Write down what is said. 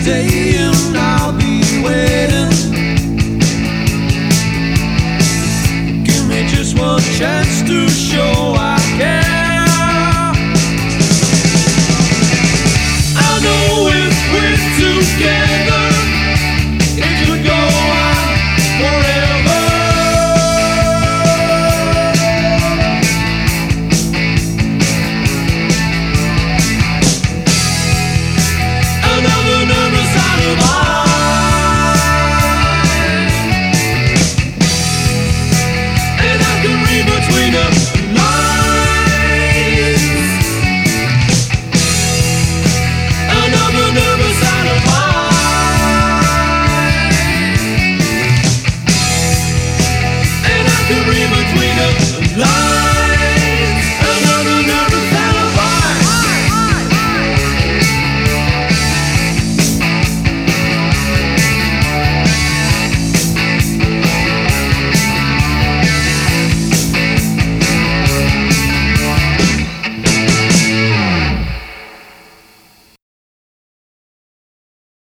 stay and I'll be waiting. Give me just one chance to show I care. I know if we're together, it could go on forever. Another nervous alibi, and I can read between the lines. Another nervous alibi, and I can read between the lines.